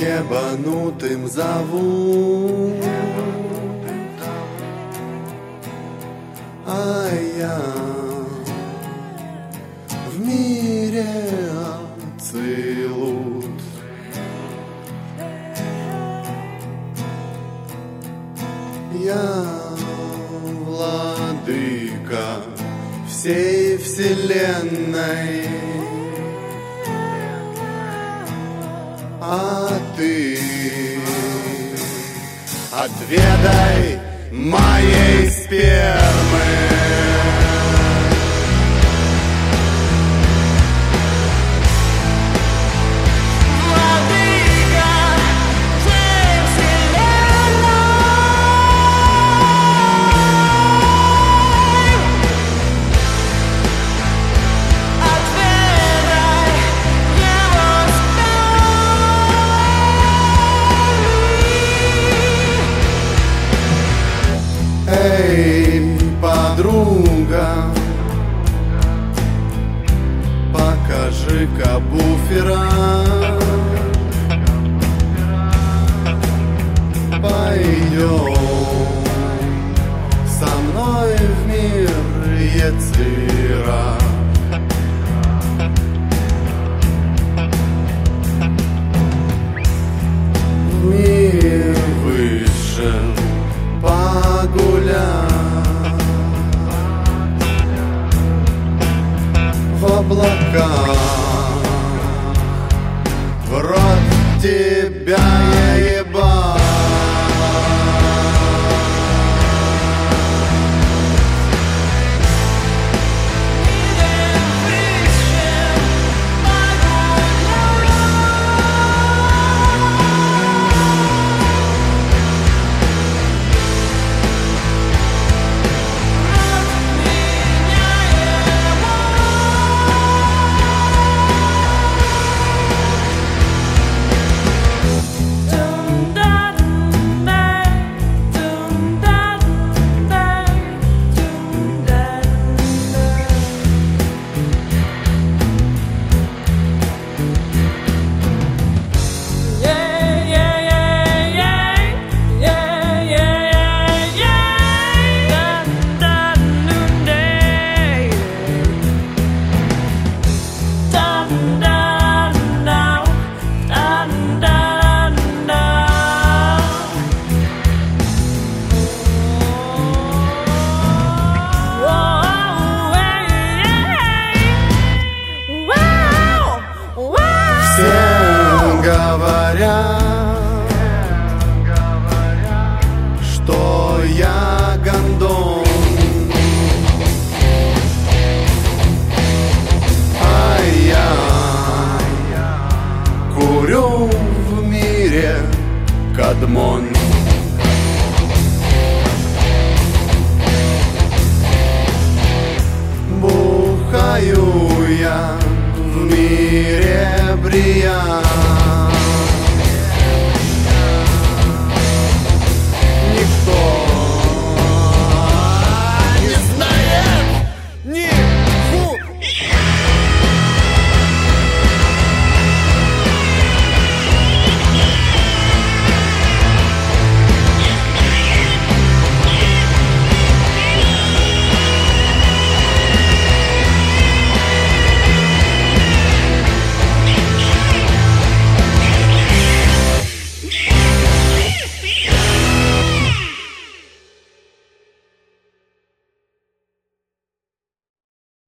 ебанутым зовут, а я в мире ацилут. Я владыка всей вселенной, а ты отведай моей спермы. Эй, подруга, покажи-ка буфера. Пойдем со мной в мир Яцира. В мир вышел погулять, в облаках, в рот тебя я ебал. Все говорят, что я гондон, а я курю в мире кадмон. Бухаю я в мире бриян.